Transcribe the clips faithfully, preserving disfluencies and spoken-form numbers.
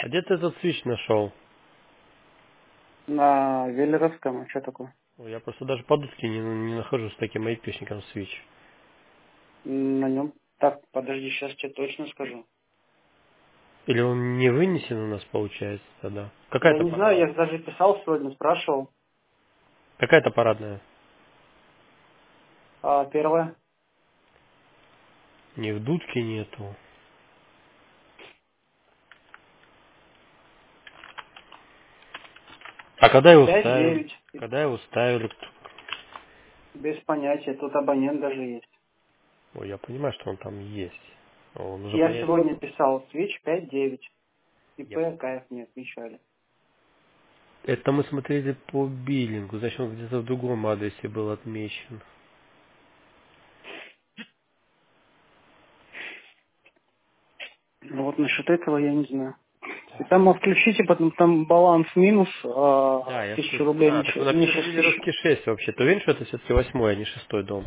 А где ты этот свич нашел? На Велеровском, а что такое? Ой, я просто даже подушки не, не нахожу с таким айпишником свич. На нем. Так, подожди, сейчас тебе точно скажу. Или он не вынесен у нас получается тогда? Я Какая-то не знаю, парадная. я даже писал сегодня, спрашивал. Какая-то парадная. А первое? Ни в дудке нету. А когда его пять ставили? девять. Когда его ставили? Без понятия, тут абонент даже есть. Ой, я понимаю, что он там есть. Он уже Я понять. сегодня писал свич пять девять. И Я- П кайф не отмечали. Это мы смотрели по биллингу, значит он где-то в другом адресе был отмечен. Ну вот насчет этого я не знаю. И там отключите, потом там баланс минус Да, а, я тысячу слышал. рублей, А, так вы меньше, меньше написали тысячи. Виллеровский шесть вообще. Ты уверен, что это все-таки восьмой, а не шестой дом?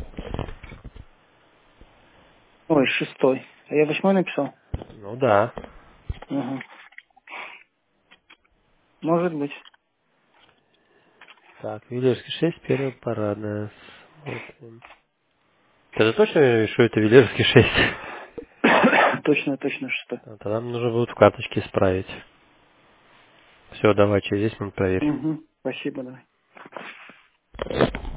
Ой, шестой. А я восьмой написал? Ну да. Угу. Может быть. Так, Виллеровский шесть, первая парадная. Смотрим. Ты точно уверен, что это Виллеровский шесть? Точно, точно шестой. А, тогда нам нужно будет в карточке исправить. Все, давай, через десять минут проверь. Угу. Спасибо, давай.